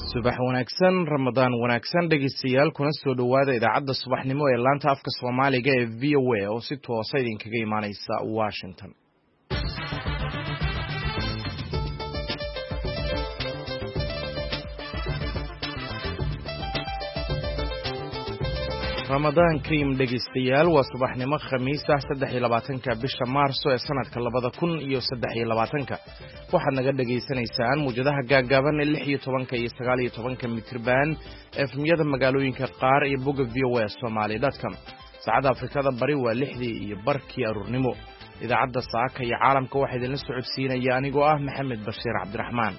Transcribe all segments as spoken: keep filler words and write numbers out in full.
subax wanaagsan ramadaan wanaagsan dhegeystayaal kuna soo dhawaada idaacadda subaxnimo ee laanta afka Soomaaliga ee V O A oo si toos ah idinkaga imaanaysa Washington. Ramadan Kareem dhegeystayaal waa subaxnimo Khamiis ah saddex iyo labaatanka bisha Maarso ee sanadka labada kun iyo saddex iyo labaatanka waxaad naga dhageysanaysaan muujadaha gaagaaban ee lix iyo tobanka iyo sagaal iyo tobanka mitirban efmiyada magaalooyinka qaar iyo bogga V O A Somali dot com. saacada Afrikada bari waa lixdii iyo barkii aruurnimo. idaacadda saaka iyo caalamka waxa idin la socodsiinaya anigoo ah Maxamed Bashiir Cabdiraxmaan.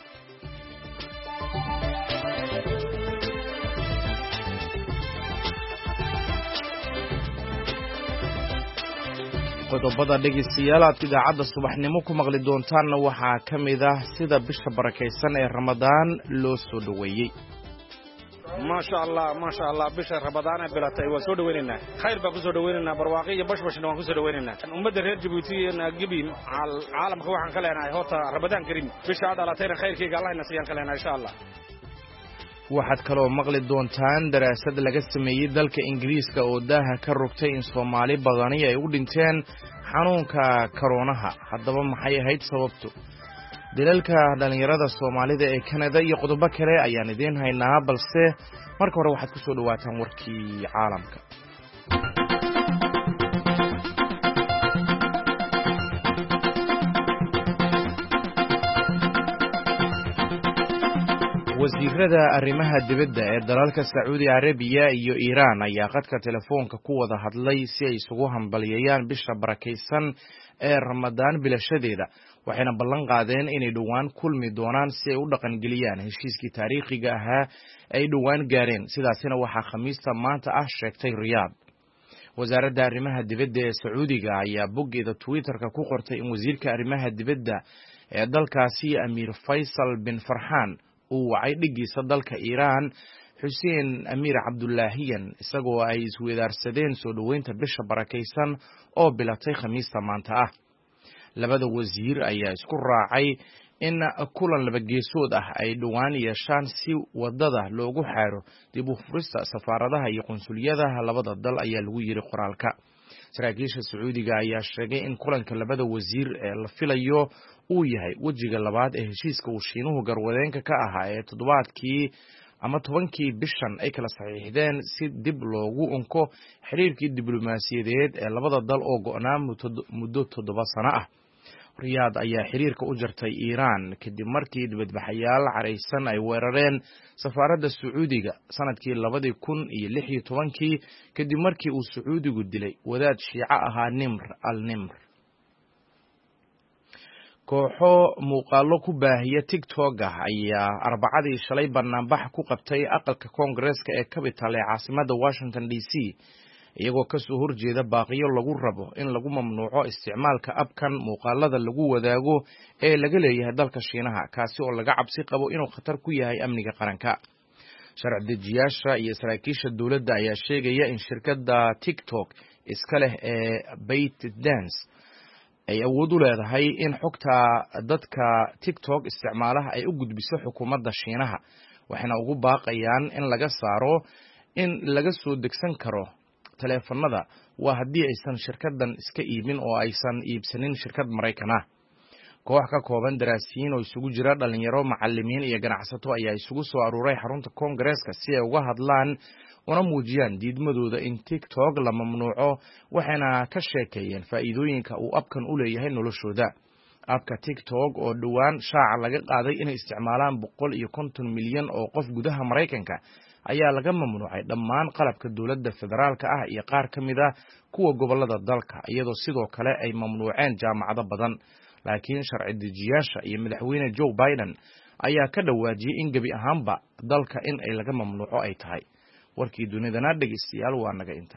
qodobada dhegeystayaal aad idaacadda subaxnimo ku maqli doontaanna waxaa ka mid ah sida bisha barakaysan ee Ramadaan loo soo dhaweeyay. maasha Allah maasha Allah bisha Ramadaan ay bilatay waa soo dhaweynaa khayr baa ku soo dhaweynaa barwaaqo iyo bashbashna waan ku soo dhaweynaa ummadda reer Djibouti iyo Nairobi caalamka waxaan ka leenahay horta Ramadaan Kareem bisha dhalatayna khayrkiisa Allah ina siiyan ka leenahay insha Allah. waxaad kaloo maqli doontaan daraasad laga sameeyay dalka Ingiriiska oo daaha ka rogtay in Soomaali badani ay u dhinteen xanuunka koronaha. haddaba maxay ahayd sababtu? dilalka dhalinyarada Soomaalida ee Canada iyo qodobo kale ayaan idin haynaa, balse marka hore waxaad ku soo dhawaataan warkii caalamka. wasiirada arrimaha dibadda ee dalalka Sacuudi Arabiya iyo Iiraan ayaa qadka telefoonka ku wada hadlay si ay isugu hambalyeeyaan bisha barakaysan ee Ramadaan bilashadeeda, waxayna ballan qaadeen inay dhowaan kulmi doonaan si ay u dhaqangeliyaan heshiiskii taariikhiga ahaa ay dhowaan gaareen. sidaasina waxaa Khamiista maanta ah sheegtay Riyaad. wasaaradda arrimaha dibadda ee Sacuudiga ayaa boggeeda Twitter-ka ku qortay in wasiirka arrimaha dibadda ee dalkaasi Amiir Faysal bin Farhan uu wacay dhigiisa dalka Iiraan Xuseen Amiir Cabdullaahiyan isagoo ay isweydaarsadeen soo dhaweynta bisha barakaysan oo bilatay Khamiista maanta ah. labada wasiir ayaa isku raacay in kulan laba geesood ah ay dhowaan yeeshaan si wadada loogu xaaro dib u furista safaaradaha iyo qunsuliyadaha labada dal ayaa lagu yiri qoraalka. saraakiisha Sacuudiga ayaa sheegay in kulanka labada wasiir ee la filayo uu yahay wajiga labaad ee heshiiska uu Shiinuhu garwadeenka ka ahaa ee toddobaadkii ama tobankii bishan ay kala saxiixdeen si dib loogu unko xiriirkii diblomaasiyadeed ee labada dal oo go'naa muddo toddoba sano ah. Riyaad ayaa xiriirka u jartay Iiraan kadib markii dibadbaxayaal careysan ay weerareen safaaradda Sacuudiga sanadkii labadii kun iyo lix iyo tobankii kadib markii uu Sacuudigu dilay wadaad Shiico ahaa Nimr al-Nimr. kooxo muuqaallo ku baahiya TikTok ah ayaa arbacadii shalay banaanbax ku qabtay aqalka Koongareeska ee Capitol ee caasimadda Washington D C iyagoo ka soo horjeeda baaqiyo lagu rabo in lagu mamnuuco isticmaalka abkan muuqaalada lagu wadaago ee laga leeyahay dalka Shiinaha, kaasi oo laga cabsi qabo inuu khatar ku yahay amniga qaranka. sharci dejiyaasha iyo saraakiisha dowladda ayaa sheegaya in shirkadda TikTok iska leh ee ByteDance ay awood u leedahay in xogta dadka TikTok isticmaalaha ay u gudbiso xukuumadda Shiinaha, waxayna ugu baaqayaan in laga saaro in laga soo degsan karo teleefanada waa haddii aysan shirkaddan iska iibin oo aysan iibsanin shirkad Maraykan ah. koox ka kooban daraasiyiin oo isugu jira dhalinyaro, macallimiin iyo ganacsato ayaa isugu soo aruuray xarunta Koongareeska si ay uga hadlaan una muujiyaan diidmadooda in TikTok la mamnuuco, waxayna ka sheekeeyeen faa'iidooyinka uu abkan u leeyahay noloshooda. abka TikTok oo dhowaan shaaca laga qaaday inay isticmaalaan boqol iyo konton milyan oo qof gudaha Maraykanka ayaa laga mamnuucay dhammaan qalabka dowladda federaalka ah iyo qaar ka mid ah kuwa gobolada dalka, iyadoo sidoo kale ay mamnuuceen jaamacado badan. laakiin sharci dejiyaasha iyo madaxweyne Joe Biden ayaa ka dhawaajiyay in gebi ahaanba dalka in ay laga mamnuuco ay tahay. warkii dunidana dhegeystayaal waa naga inta.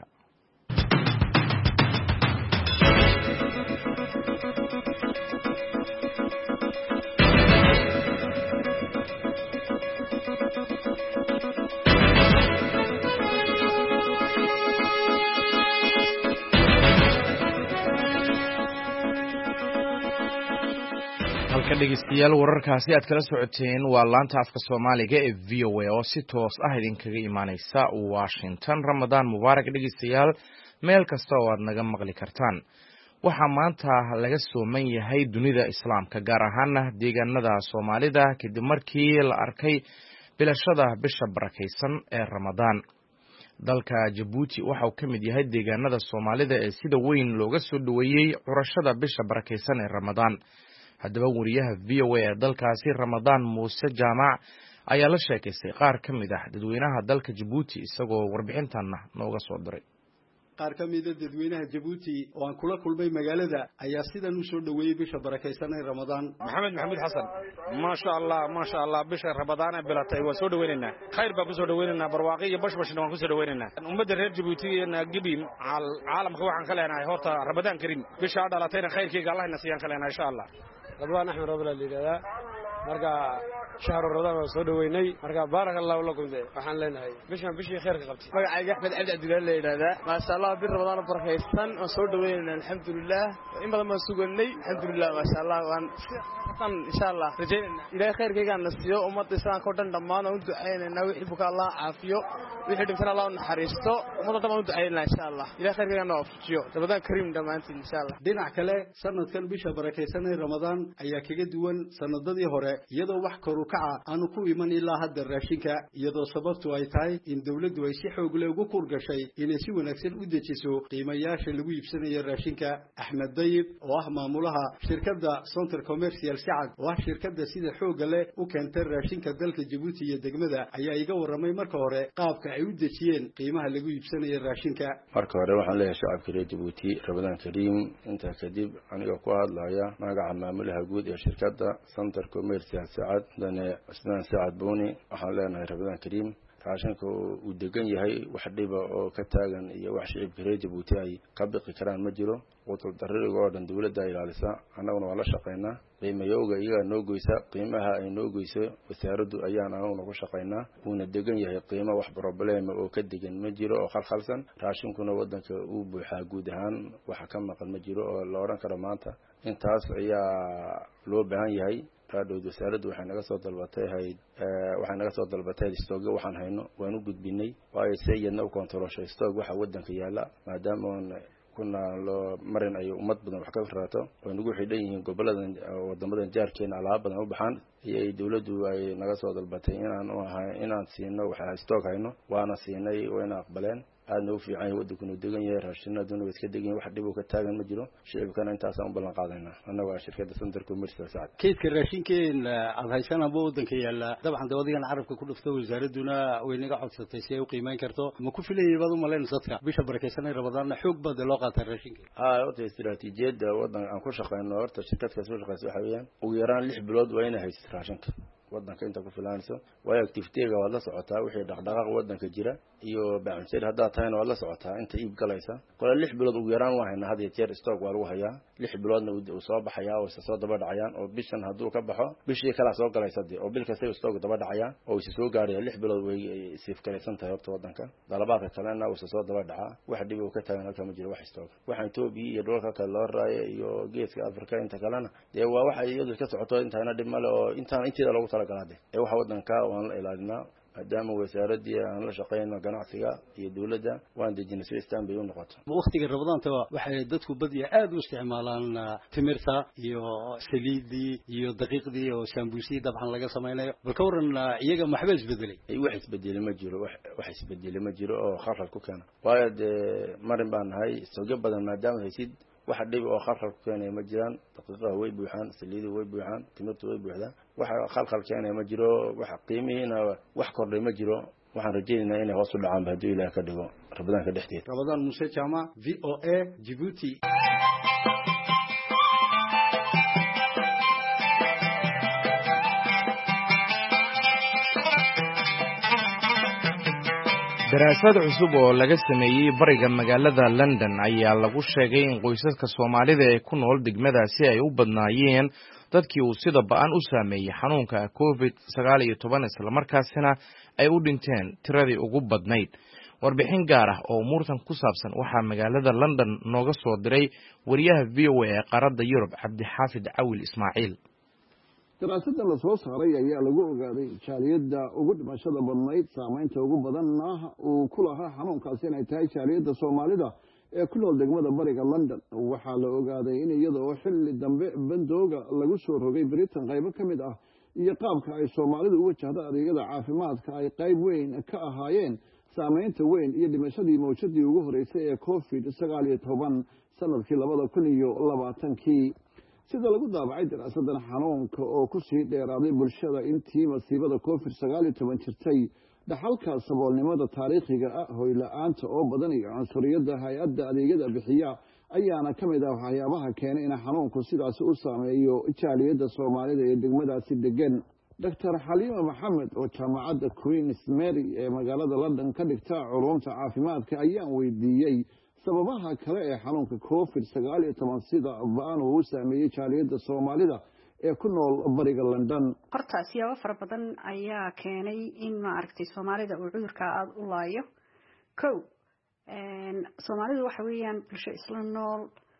halka dhegeystayaal wararkaasi aad kala socoteen waa laanta afka Soomaaliga ee V O A oo si toos ah idinkaga imaaneysa Washington. Ramadaan Mubaarak dhegeystayaal, meel kasta oo aad naga maqli kartaan. Waxaa maanta laga sooman yahay dunida Islaamka, gaar ahaan deegaanada Soomaalida kadib markii la arkay bilashada bisha barakeysan ee Ramadaan. Dalka Djibouti waxa uu ka mid yahay deegaanada Soomaalida ee sida weyn looga soo dhaweeyay curashada bisha barakeysan ee Ramadaan. haddaba wariyaha V O A ee dalkaasi Ramadaan Muuse Jaamac ayaa la sheekaystay qaar ka mid ah dadweynaha dalka Djibouti isagoo warbixintan nooga soo diray. qaar ka mid ah dadweynaha Djibouti oo aan kula kulmay magaalada ayaa sidan u soo dhaweeyay bisha barakeysan ee Ramadaan. Maxamed Maxamed Xasan, ma sha Allah ma sha Allah bisha Ramadaan ay bilatay waa soo dhaweynaa. khayr baa ku soo dhaweynaa, barwaaqo iyo bashbashna waan ku soo dhaweynaa. ummadda reer Djibouti ee Gabiim caalamka waxaan ka leenahay horta Ramadaan Kariim, bisha dhalatayna khayrkiisa Allah ina siiyaan ka leenahay insha Allah. Radwaan Axmed Roble liidada marka shahru Ramadaan soo dhaweynay marka barakallahu lakum waxaan leenahay bishan bishii khayrka qabtay. magacayga Axmed Cabdi Cabdullaahi liidada ma sha Allah bir Ramadaan barakeysan oo soo dhaweynaa alxamdulillah in badan ma suganay alxamdulillah ma sha Allah waan tan insha Allah rajaynaa ilaahay khayrkiisa nasiyo ummadda islaamka oo dhan dhamaan u duceynaa wixii buka Allah caafiyo wixii dhintana Allah u naxariisto ummadda dhan u duceynaa insha Allah ilaahay khayrkiisa noo afiyo Ramadaan Kariim dhamaantiin insha Allah. dhinac kale sanadkan bisha barakeysan ee Ramadaan ayaa kaga duwan sanadadii hore iyadoo wax kor u kaca aanu ku iman ilaa hadda raashinka iyadoo sababtu ay tahay in dawladdu ay si xoog leh ugu kurgashay inay si wanaagsan u dejiso qiimayaasha lagu iibsanayo raashinka. Axmed Dayib oo ah maamulaha shirkadda Center Commercial Saad oo ah shirkadda sida xoog leh u keentay raashinka dalka Djibouti iyo degmada ayaa iga waramay marka hore qaabka ay u dejiyeen qiimaha lagu iibsanayo raashinka. marka hore waxaan leeyahay shacabka reer Djibouti Ramadaan Kariim. inta kadib aniga ku hadlaya magaca maamulaha guud ee shirkadda Center Commercial Saad dana Asnaan Saad Boni waxaan leenahay Ramadaan Kariim. raashinka uu degan yahay wax dhiba oo ka taagan iyo wax shacabka reer Djibouti ay ka bixi karaan ma jiro. qutul darriga oo dhan dawladda ay ilaalisa, annaguna waa la shaqeynaa. qiimayowga iyaga noo goysa, qiimaha ay noo goyso wasaaraddu ayaan anaguna ku shaqeynaa. uuna degan yahay qiimo wax problema oo ka degan ma jiro oo khalkhalsan. raashinkuna waddanka uu buuxaa guud ahaan waxa ka maqan ma jiro oo la oran karo maanta intaas ayaa loo baahan yahay. raadowda wasaaraddu waxay naga soo dalbatay hayd waxay naga soo dalbatay stock waxaan hayno waan u gudbinay waayo sayidna u kontrolshay stock waxa waddanka yaala maadaama kuna loo marin ay ummad badan wax ka firaato oo nagu xidhan yihiin goboladan wadamadan jaarkeena alaab badan u baxaan iyo dawladdu ay naga soo dalbatay inaan u ahay inaan siino waxa stock hayno waana siinay wayna aqbaleen. aadna u fiican yahay waddankuna degan yahay raashinaduna iska degan wax dhib oo ka taagan ma jiro. shicibkana intaas aan u ballan qaadaynaa annaga waa shirkadda Center Commercial Saad. keydka raashinkeen aad haysanaa waddanka yaala dabcan dawadigan carabka ku dhufto wasaaraduna way naga codsatay si ay u qiimeyn karto ma ku filayay baad u malayn sadka bisha barakeysan ee Ramadaan xoog baad loo qaatay raashinka. aa oo istiraatiijiyada waddan aan ku shaqeyno horta shirkadka soo shaqeysa waxa weeyaan ugu yaraan lix bilood waa inay haysto raashinka waddanka inta ku filaanayso. way activity-ga waa la socotaa wixii dhaqdhaqaaq waddanka jira iyo baaxinseed hadda taayna waa la socotaa inta iib galaysa. kala lix bilood ugu yaraan waa hayna hadda jeer stock waa lagu hayaa. lix biloodna uu soo baxayaa oo soo daba dhacayaan oo bishan haduu ka baxo bishii kala soo galaysa oo bil kasta stock daba dhacaya oo uu soo gaaraya lix bilood way siif galaysan tahay horta waddanka. dalabaadka kalena uu soo daba dhaca wax dhib oo ka taagan halka ma jiro wax stock. waxaan Itoobiya iyo dhulka kale loo raayay iyo geeska Afrika inta kalena dee waa waxa iyadu ka socoto intaana dhib male oo intaan inteeda lagu talagalay ee waxa waddanka waan la ilaalinaa maadaama wasaaradii aan la shaqeyno ganacsiga iyo dawladda waan dejinay si istaan bay u noqoto. waqtiga Ramadaanta waxay dadku badiya aad u isticmaalaan timirta iyo saliidii iyo daqiiqdii oo sambuusi dabcan laga sameeyo bal ka waran iyaga maxba isbedelay. ay wax isbedelay ma jiro wax isbedelay ma jiro oo khalkhal ku keena waayo marin baan nahay sooga badan maadaama haysid waxa dhib oo khalkhal ku keenay ma jiraan. daqiiqada way buuxaan, saliidu way buuxaan, timirtu way buuxdaa. waxa khalkhal keenay ma jiro, waxa qiimihiina wax kordhay ma jiro. waxaan rajaynaynaa inay hoos u dhacaan haddii Ilaahay ka dhigo Ramadaanka dhexdeeda. Ramadaan Muuse Jaamac, V O A, Djibouti. daraasad cusub oo laga sameeyay bariga magaalada London ayaa lagu sheegay in qoysaska Soomaalida ee ku nool degmadaasi ay u badnaayeen dadkii uu sida ba'an u saameeyay xanuunka COVID sagaal iyo toban isla markaasina ay u dhinteen tiradii ugu badnayd. warbixin gaar ah oo umuurtan ku saabsan waxaa magaalada London nooga soo diray wariyaha V O A ee qaarada Yurub Cabdi Xaafid Awil Ismaaciil. daraasadan la soo saaray ayaa lagu ogaaday jaaliyadda ugu dhimashada badnayd saamaynta ugu badanna uu ku lahaa xanuunkaasi inay tahay jaaliyadda soomaalida ee ku nool degmada bariga london. waxaa la ogaaday in iyada oo xilli dambe bandooga lagu soo rogay britain qaybo ka mid ah iyo qaabka ay soomaalidu u wajahda adeegyada caafimaadka ay qayb weyn ka ahaayeen saamaynta weyn iyo dhimashadii mawjadii ugu horeysay ee covid sagaal iyo toban sanadkii labada kun iyo labaatankii. sida lagu daabacay daraasadan xanuunka oo ku sii dheeraaday bulshada intii masiibada covid sagaal iyo toban jirtay, dhaxalka saboolnimada taariikhiga ah, hoyla-aanta oo badan iyo cunsuriyadda hay-adda adeegyada bixiya ayaana ka mid ah waxyaabaha keenay in xanuunku sidaasi u saameeyo jaaliyadda soomaalida ee degmadaasi degan. doctor xaliima maxamed oo jaamacadda queens mary ee magaalada london ka dhigta culumta caafimaadka ayaan weydiiyey sababaha kale ee xanuunka covid sagaal iyo toban sida ba-an uu u saameeyey jaaliyadda soomaalida ee ku nool bariga london. horta siyaabo fara badan ayaa keenay in maaragtay soomaalida uu cudurka aada u laayo. kow, soomaalidu waxa weeyaan bulsho isla nool,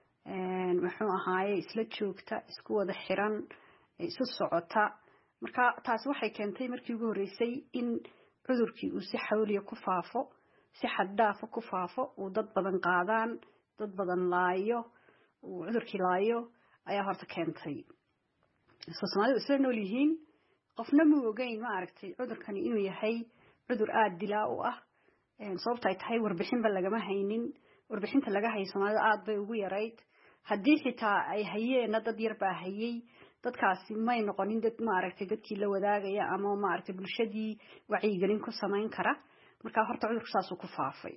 muxuu ahaaye isla joogta, isku wada xiran, isu socota. marka taasi waxay keentay markii ugu horeysay in cudurkii uu si xawliya ku faafo, si xad dhaafo ku faafo, uu dad badan qaadaan, dad badan laayo, uu cudurkii laayo ayaa horta keentay. soomaalidu isla nool yihiin, qofna ma ogeyn ma aragtay cudurkani inuu yahay cudur aada dilaa u ah. sababta ay tahay warbixinba lagama haynin, warbixinta laga hayay soomaalida aada bay ugu yarayd. haddii xitaa ay hayeenna dad yar baa hayay, dadkaasi may noqonin dad maaragtay dadkii la wadaagaya ama maaragtay bulshadii wacyigelin ku samayn kara. markaa horta cudurku saasuu ku faafay.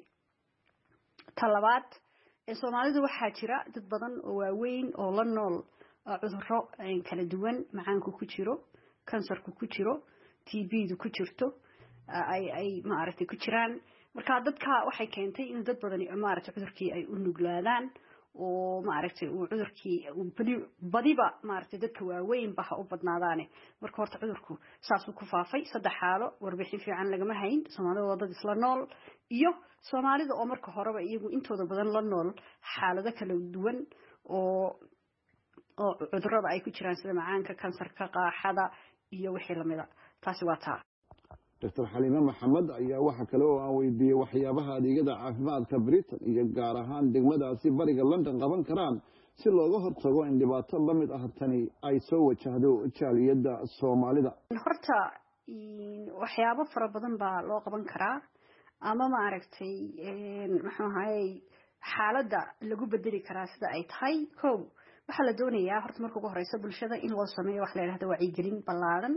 ta labaad, soomaalidu waxaa jira dad badan oo waaweyn oo la nool cudurro kala duwan, macaanku ku jiro, kansarku ku jiro, t b-du ku jirto, ay ay maaragtay ku jiraan. markaa dadka waxay keentay in dad badan maaragtay cudurkii ay u nuglaadaan oo maaragtay uu cudurkii badiba maaragtay dadka waaweyn ba ha u badnaadaane. marka horta cudurku saasuu ku faafay. saddex xaalo, warbixin fiican lagama hayn, soomaalida waa dad isla nool, iyo soomaalida oo marka horeba iyagu intooda badan la nool xaalado kala duwan oo oo cudurrada ay ku jiraan sida macaanka, kansarka, qaaxada iyo wixii lamida. taasi waa taa. doctor xaliima maxamed ayaa waxa kale oo aan weydiiyey waxyaabaha adeegyada caafimaadka britain iyo gaar ahaan degmadaasi bariga london qaban karaan si looga hortago in dhibaato la mid ah tani ay soo wajahdo jaaliyadda soomaalida. horta waxyaabo fara badan baa loo qaban karaa ama maaragtay muxuu ahaayey xaaladda lagu bedeli karaa sida ay tahay. kow, waxaa la doonayaa horta marka ugu horeysa bulshada in loo sameeyo wax la yidhahdo wacyigelin ballaaran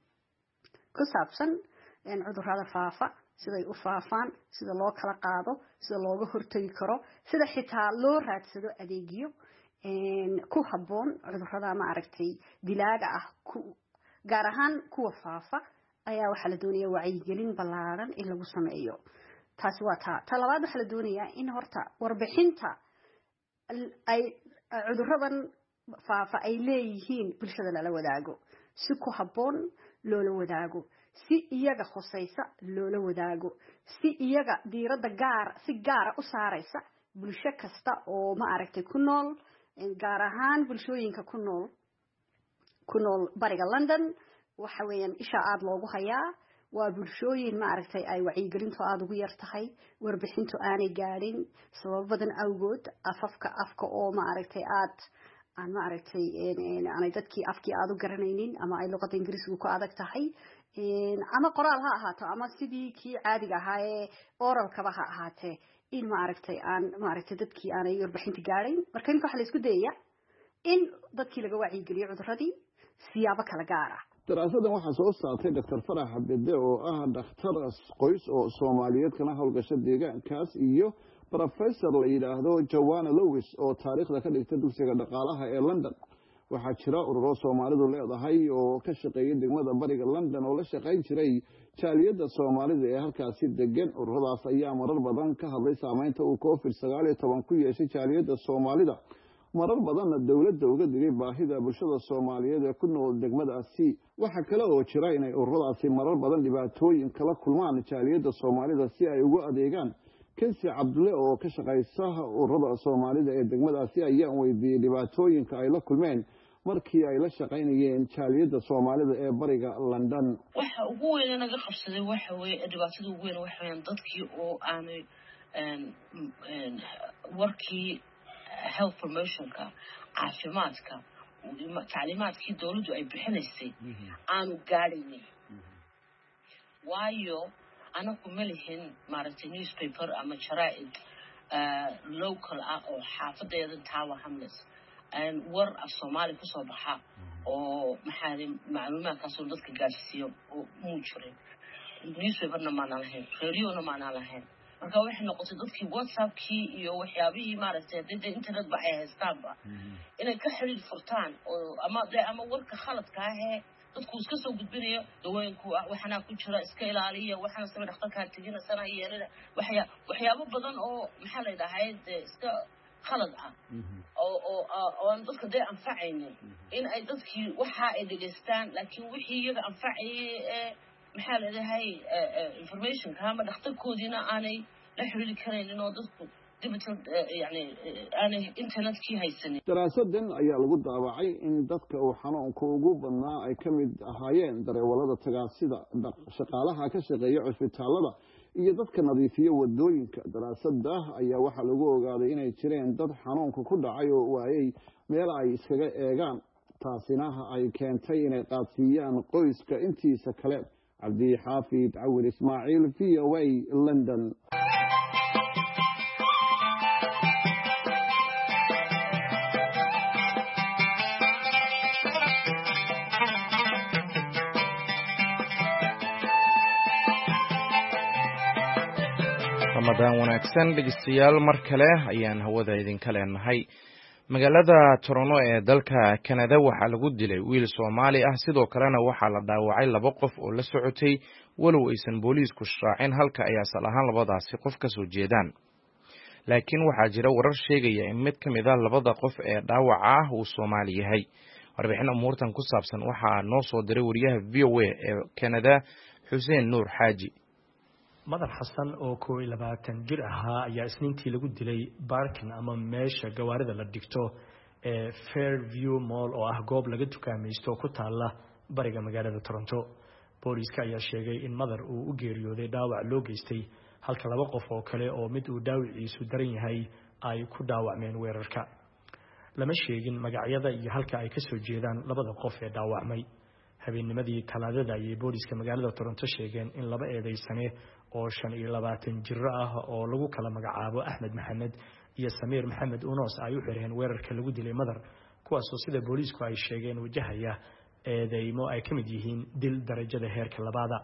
ku saabsan cudurrada faafa, siday u faafaan, sida loo kala qaado, sida looga hortagi karo, sida xitaa loo raadsado adeegyo ku habboon cudurrada maaragtay dilaaga ah, gaar ahaan kuwa faafa ayaa waxaa la doonayaa wacyigelin ballaaran in lagu sameeyo. taasi waa taa. ta labaad, waxaa la doonayaa in horta warbixinta ay cudurradan faafa ay leeyihiin bulshada lala wadaago, si ku habboon loola wadaago, si iyaga khusaysa loola wadaago, si iyaga diiradda gaar si gaara u saaraysa bulsho kasta oo ma aragtay ku nool, gaar ahaan bulshooyinka ku nool ku nool bariga london. waxa weeyaan isha aada loogu hayaa waa bulshooyin ma aragtay ay wacyigelintu aada ugu yar tahay, warbixintu aanay gaadhin sabab badan awgood, afafka afka oo ma aragtay aad aan ma aragtay aanay dadkii afkii aada u garanaynin, ama ay luqadda ingiriisigu ku adag tahay, ama qoraal ha ahaato ama sidii kii caadiga ahaa ee oralkaba ha ahaatee, in ma aragtay aan ma aragtay dadkii aanay warbixinta gaadhayn. marka inta waxaa la isku dayayaa in dadkii laga wacyigeliyo cudurradii siyaabo kala gaar ah. daraasadan waxaa soo saartay doctor farax bede oo ah dhakhtar qoys oo soomaaliyeed kana howlgasha deegaankaas, iyo professor la yidhaahdo joanna lewis oo taariikhda ka dhigta dugsiga dhaqaalaha ee london. waxaa jira ururo soomaalidu leedahay oo ka shaqeeya degmada bariga london oo la shaqayn jiray jaaliyadda soomaalida ee halkaasi degan. ururadaas ayaa marar badan ka hadlay saameynta uu covid sagaal iyo toban ku yeeshay jaaliyadda soomaalida, marar badanna dowladda uga digay baahida bulshada soomaaliyeed ee ku nool degmadaasi. waxaa kale oo jira inay ururadaasi marar badan dhibaatooyin kala kulmaan jaaliyadda soomaalida si ay ugu adeegaan. kensi cabdulle oo ka shaqaysa ururada soomaalida ee degmadaasi ayaan weydiiyey dhibaatooyinka ay la kulmeen markii ay la shaqaynayeen jaaliyadda soomaalida ee bariga london. waxa ugu weyn naga qabsaday waxa weeye dhibaatada ugu weyn waxa weeyaan dadkii oo aanay warkii health promotionka caafimaadka tacliimaadkii dawladdu ay bixinaysay aanu gaadhaynin waayo anagu ma lihin maaragtay newspaper ama jaraa'id local ah oo xaafadeeda Tower Hamlets war af Soomaali ku soo baxa oo maxaa macluumaadkaas oo dadka gaarsiiyo oo muu jirin newspaperna ma lahayn radio-na ma lahayn marka waxay noqotay dadkii WhatsApp-kii iyo waxyaabihii maaragtay hadda internet ba ay haystaanba inay ka xiriir furtaan oo ama ama warka khaladka ah ee dadku iska soo gudbinayo dawooyinku waxana ku jira iska ilaaliya waxana sabab dhakhtarka tigina sana yeelada waxya waxyaabo badan oo maxaa la yiraahdaa iska khalad ah oo oo oo dadka day anfacaynin in ay dadkii waxa ay dhigeystaan laakiin wixii iyaga anfacayay ee maxaa la yiraahdaa information kama dhakhtarkoodina aanay la xiriiri karaynin oo dadku يعني أنا إنترنت كي هيسني. دراسدن ayaa lagu daawacay in dadka uu xanuunka ugu badnaa ay ka mid ahaayeen dareewalada tagaasida shaqaalaha ka shaqeeya cusbitaalada iyo dadka nadiifiya wadooyinka. Daraasada ayaa waxa lagu ogaaday inay jireen dad xanuunka ku dhacay oo waayay meel ay iskaga eegaan taasina ay keentay inay qaadsiiyaan qoyska intiisa kale. Cabdi Xaafid Cawir Ismaaciil V O A London. Ramadan wanaagsan dhegeystayaal mar kale ayaan hawada idinka leenahay. Magaalada Toronto ee dalka Canada waxaa lagu dilay wiil Soomaali ah sidoo kalena waxaa la dhaawacay laba qof oo la socotay walow aysan booliisku shaacin halka ay asal ahaan labadaasi qof ka soo jeedaan. Laakiin waxaa jira warar sheegaya in mid ka mid ah labada qof ee dhaawaca ah uu Soomaali yahay. Warbixin umuurtan ku saabsan waxaa noo soo diray wariyaha V O A ee Canada Xuseen Nuur Xaaji. Madar Xasan oo koob iyo labaatan jir ahaa ayaa isniintii lagu dilay parking ama meesha gawaarida la dhigto ee Fairview Mall oo ah goob laga tukaamaysto ku taala bariga magaalada Toronto. Booliiska ayaa sheegay in Madar uu u geeriyooday dhaawac loo geystay halka laba qof oo kale oo mid uu dhaawiciisu daran yahay ay ku dhaawacmeen weerarka. Lama sheegin magacyada iyo halka ay ka soo jeedaan labada qof ee dhaawacmay. habeennimadii talaadada ayay booliiska magaalada Toronto sheegeen in laba eedeysane oo shan iyo labaatan jir ah oo lagu kala magacaabo Axmed Maxamed iyo Samiir Maxamed Unos ay u xireen weerarka lagu dilay Madar kuwaas oo sida booliisku ay sheegeen wajahaya eedeymo ay kamid yihiin dil darajada heerka labaada.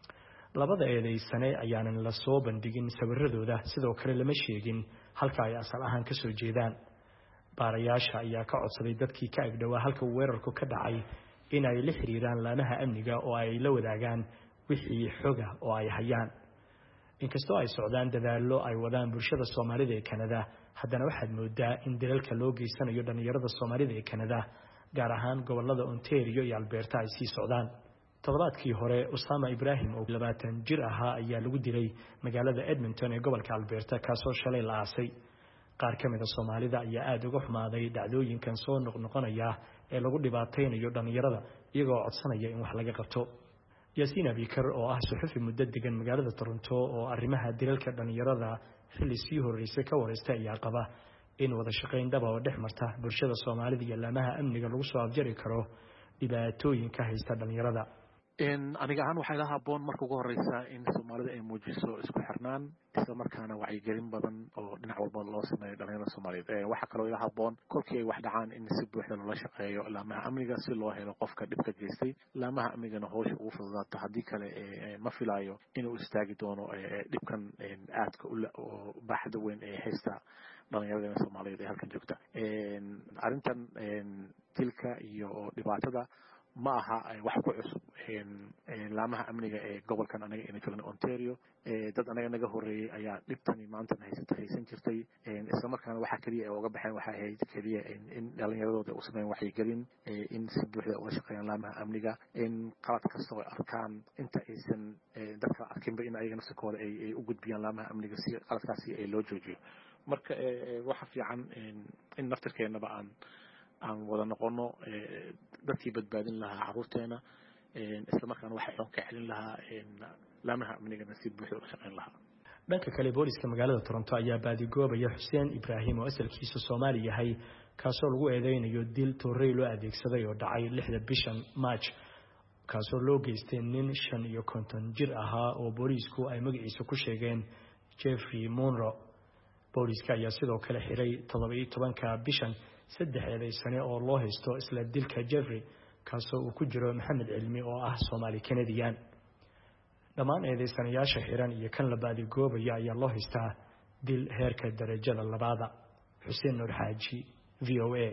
labada eedeysane ayaanan la soo bandhigin sawiradooda sidoo kale lama sheegin halka ay asal ahaan ka soo jeedaan. baarayaasha ayaa ka codsaday dadkii ka agdhawaa halka weerarku ka dhacay in ay la xiriiraan laamaha amniga oo ay la wadaagaan wixii xoga oo ay hayaan. inkastoo ay socdaan dadaallo ay wadaan bulshada Soomaalida ee Canada haddana waxaad moodaa in dilalka loo geysanayo dhalinyarada Soomaalida ee Canada gaar ahaan gobolada Ontario iyo Alberta ay sii socdaan. toddobaadkii hore Usama Ibrahim oo labaatan jir ahaa ayaa lagu dilay magaalada Edmonton ee gobolka Alberta kaasoo shalay la aasay. qaar ka mid ah Soomaalida ayaa aad uga xumaaday dhacdooyinkan soo noqnoqonaya ee lagu dhibaateynayo dhalinyarada iyagoo codsanaya in wax laga qabto. Yaasiin Abikar oo ah suxufi muddo degan magaalada Toronto oo arrimaha dilalka dhalinyarada xilli sii horeysay ka wareystay ayaa qaba in wada shaqayn dhab ah oo dhex marta bulshada Soomaalida iyo laamaha amniga lagu soo afjari karo dhibaatooyinka haysta dhalinyarada. in aniga aan waxay la haboon marka ugu horeysa in Soomaalida ay muujiso isku xirnaan isla markaana wacyigelin badan oo dhinac walba loo sameeyo dhalinyarada Soomaaliyeed ee waxa kale oo ila haboon kolkii ay wax dhacaan in si buuxda loo shaqeeyo laamaha amniga si loo helo qofka dhibka geystay laamaha amnigana howsha ugu fududaato haddii kale ma filayo inuu istaagi doono dhibkan aadka u baaxad weyn ee haysta dhalinyarada Soomaaliyeed ee halkan joogta. arrintan dilka iyo dhibaatada ma aha wax ku cusub laamaha amniga ee gobolkan anaga in joogno Ontario dad anaga naga horeeyay ayaa dhibtani maanta haysata haysan jirtay isla markaana waxa kaliya ee uga baxeen waxa ahayd kaliya in dhalinyaradooda u sameeyaan waxyigelin in si buuxda uga shaqeeyaan laamaha amniga in qalad kasta oo arkaan inta aysan dadka arkinba in ayaga nafsikooda ay u gudbiyaan laamaha amniga si qaladkaasi ay loo joojiyo. marka waxa fiican in naftirkeenaba aan aan wada noqono dadkii badbaadin lahaa caruurteena isla markaana waxay xoog ka celin lahaa laamaha amnigana si buuxda u shaqayn lahaa. dhanka kale booliska magaalada Toronto ayaa baadigoobaya Xuseen Ibraahim oo asalkiisu Soomaali yahay kaasoo lagu eedeynayo dil toorey loo adeegsaday oo dhacay lixda bishan March kaasoo loo geystay nin shan iyo konton jir ahaa oo boolisku ay magaciisa ku sheegeen Jeffrey Monroe. booliska ayaa sidoo kale xiray toddoba iyo tobanka bishan saddex eedeysane oo loo haysto isla dilka Jeffrey kaasoo uu ku jiro Maxamed Cilmi oo ah Soomaali Canadian. dhammaan eedeysanayaasha xiran iyo kan la baadigoobaya ayaa loo haystaa dil heerka darajada labaada. Xuseen Nur Xaaji, V O A.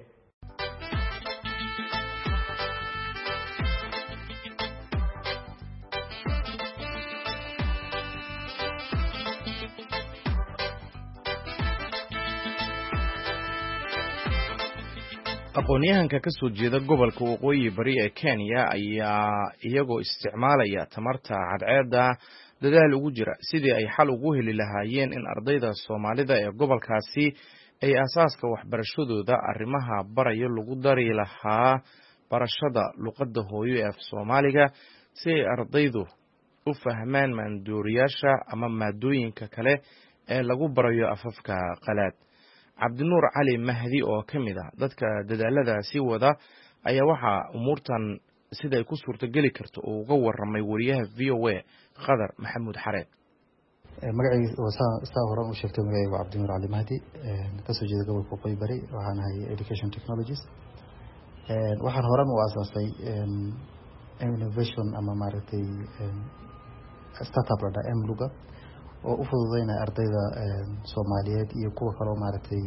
aqoon-yahanka ka soo jeeda gobolka waqooyi bari ee Kenya ayaa iyagoo isticmaalaya tamarta cadceedda dadaal ugu jira sidii ay xal ugu heli lahaayeen in ardayda Soomaalida ee gobolkaasi ay asaaska waxbarashadooda arrimaha barayo lagu dari lahaa barashada luqadda hooyo ee Soomaaliga si ay ardaydu u fahmaan maandooriyaasha ama maadooyinka kale ee lagu barayo afafka qalaad. Cabdinuur Cali Mahdi oo kamid ah dadka dadaaladaasi wada ayaa waxa umuurtan sida ay ku suurtageli karto oo uga waramay wariyaha V O A Qadar Maxamuud Xareed. magacayga waa saa horan u sheegtay magacayga waa Cabdinuur Cali Mahdi ka soo jeeda gobolka Waqooyi Bari waxaan ahay education technologist waxaan horan u aasaasay innovation ama maaragtay startup la Mluga oo u fududeynaya ardayda Soomaaliyeed iyo kuwa kale oo maaragtay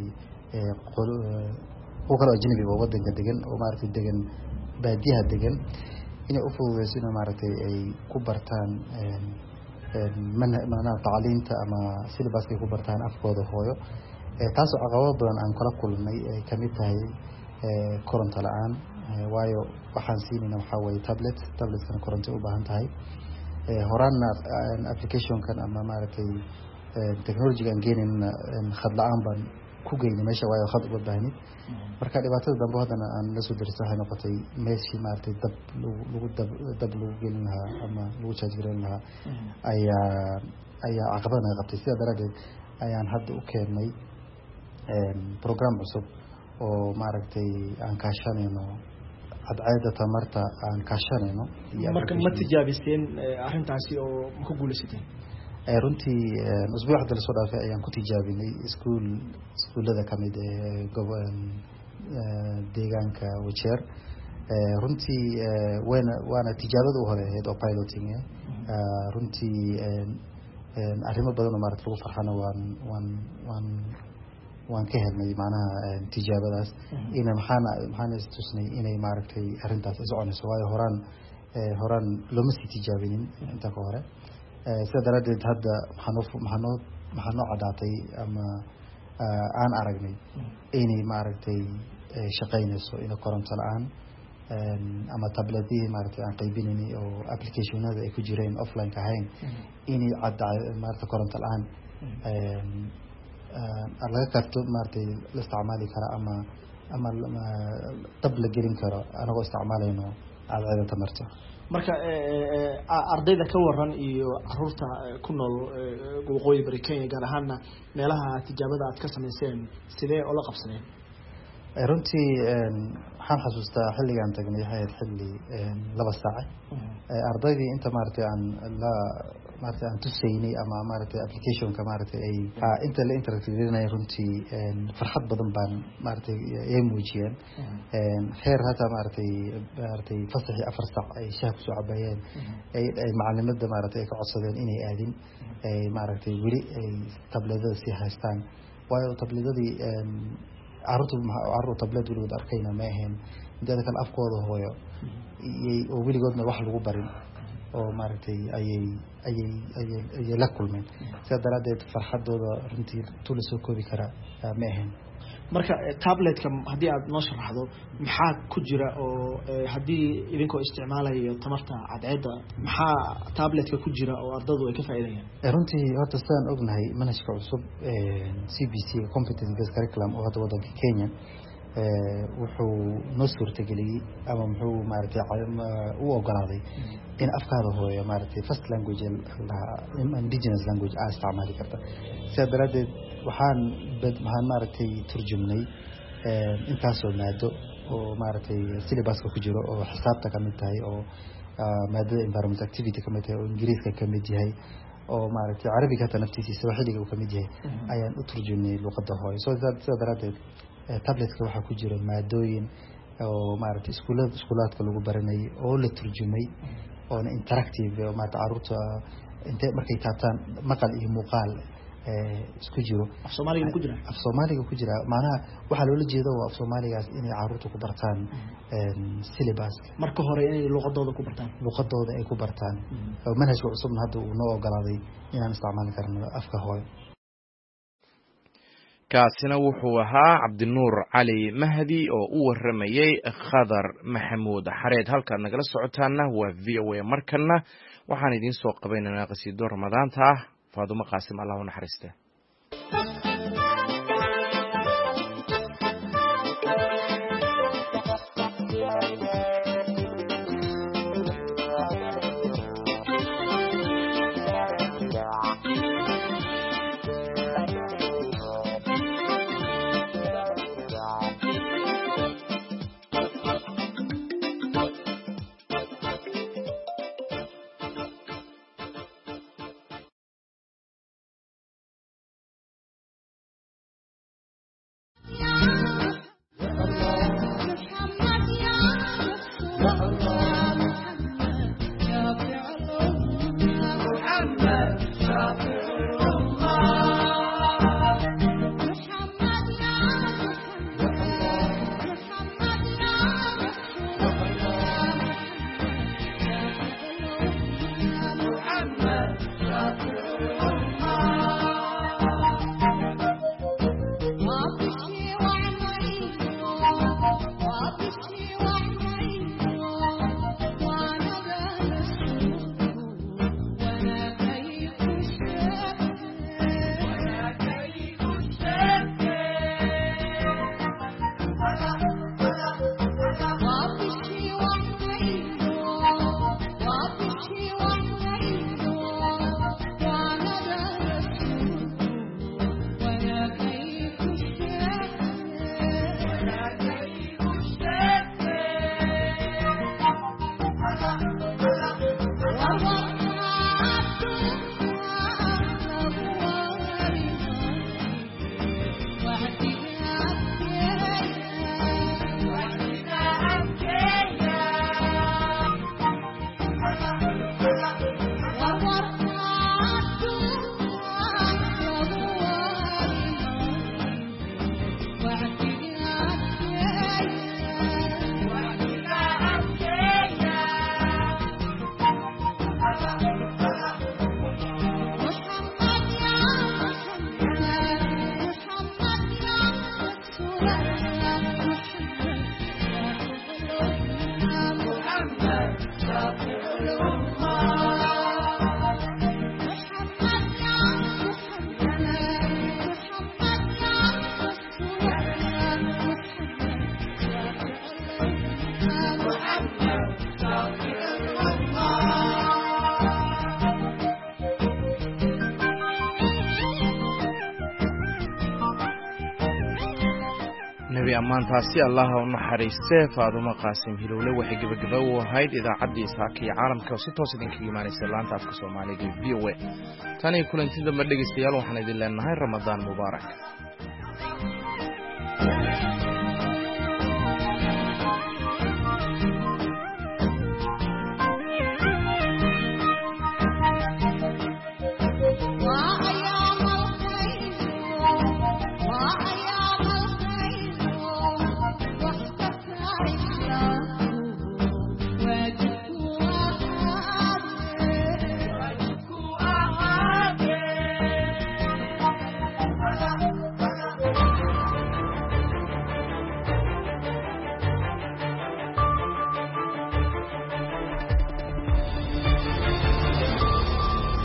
kuwa kale oo ajnabi ah wadanka degan oo maaragtay degan baadiyaha degan inay u fududeyso in maaragtay ay ku bartaan manhaj tacliinta ama syllabus ay ku bartaan afkooda hooyo taas oo caqabado badan aan kala kulnay ay kamid tahay koronto la'aan waayo waxaan siinayna waxa weeye tablet tabletkana koronto u baahan tahay horaana application kan ama maaragtay technology aan geenayna khad la'aan baan ku geynay meesha waayo khad uga baahnid marka dhibaatada dambe hadana aan la soo dirsan waxay noqotay meeshii maaragtay dab lagu dab dab lagu gelin lahaa ama lagu charge gareyn lahaa ayaa ayaa caqabad naga qabtay sida daradeed ayaan hadda u keenay program cusub oo maaragtay aan kaashanayno cadceedda tamarta aan kaashanayno marka ma tijaabiseen arrintaasi oo ma ku guuleysatay runtii usbuuc hadda lasoo dhaafay ayaan ku tijaabinay iskuul iskuullada kamid ee gobol deegaanka Wajeer runtii waana waana tijaabada u hore ahayd oo piloting ah runtii arrimo badan oo maaragtay lagu farxana waan waan waan waan ka helnay macnaha tijaabadaas ina maxaana maxaana istusnay inay maaragtay arrintaas ay soconayso waayo horaan horaan looma sii tijaabinin inta ka hore sida daradeed hadda maxaan maxaan maxaan cadaatay ama aan aragnay inay maaragtay shaqaynayso in koronto la'aan ama tabletii maaragtay aan qaybinayni oo applicationada ay ku jireen offline ka ahayn inay cadda maaragtay koronto la'aan laga karto maaragtay la isticmaali kara ama ama dab la gelin karo anagoo isticmaalayno cadceedda tamarta marka ardayda ka waran iyo caruurta ku nool waqooyi bari Kenya gaar ahaan meelaha tijaabada aad ka sameyseen sidee oo la qabsadeen runtii waxaan xasuustaa xilligan tagnay hay'ad xilli laba saac ardaydii inta maaragtay aan la maaragtay aan tusaynay ama maaragtay application ka maaragtay ay inta la interactive runtii farxad badan baan maaragtay ay muujiyeen heer hata maaragtay maaragtay fasaxi afar saac ay shaah ku soo cabayeen ay macallimada maaragtay ay ka codsadeen inay aadin ay maaragtay weli ay tableedada si haystaan waayo tableedadii caruurtu caruur tablet weligood arkayna ma ahayn inta kale afkooda hooyo oo weligoodna wax lagu barin oo maaragtay ayay ayay ayay la kulmeen sida daradeed farxadooda runtii tuu la soo koobi kara ma ahayn marka tabletka haddii aad noo sharaxdo maxaa ku jira oo haddii idinkoo isticmaalayo tamarta cadceedda maxaa tabletka ku jira oo ardadu ay ka faa'iidayaan runtii horta sidaan ognahay manhajka cusub C B C competence based curriculum oo hadda wadanka Kenya wuxuu noo suurtageliyey ama muxuu maaragtay u ogolaaday in afkaada hooyo maaragtay first language indigenous language aa isticmaali karta sidaa daraaddeed waxaan waxaan maaragtay turjumnay intaasoo maado oo maaragtay syllabuska ku jiro oo xisaabta ka mid tahay oo maadada environment activity ka mid tahay oo ingiriiska ka mid yahay oo maaragtay carabiga hata naftiisa sawaaxiliga uu ka mid yahay ayaan u turjumnay luqadda hooyo so sidaa daraaddeed tabletka waxaa ku jira maadooyin oo maaragtay iskuulada iskuulaadka lagu baranayay oo la turjumay oona interactive maaragtay caruurta intay markay taabtaan maqal iyo muuqaal isku jiro af Soomaaliga ku jira af Soomaaliga ku jira macnaha waxa loo jeedo waa af Soomaaligaas inay caruurta ku bartaan syllabus marka hore inay luqadooda ku bartaan luqadooda ay ku bartaan manhajka cusub hadda uu noo ogolaaday inaan isticmaali karno afka hooyo kaasina wuxuu ahaa Cabdinuur Cali Mahdi oo u waramayay Khadar Maxamuud Xareed halka nagala socotaana waa V O A markana waxaan idin soo qabaynaynaa qasiido Ramadaanta ah Faadumo Qaasim Allah u naxariiste amaantaasi Allah u naxariiste Faadumo Qaasim Hilowle waxay gabagaba u ahayd idaacadii saakii caalamka si toos idin kaga imaanaysa laanta afka Soomaaliga V O A tani kulantii dambe dhageystayaal waxaan idin leenahay Ramadaan Mubaarak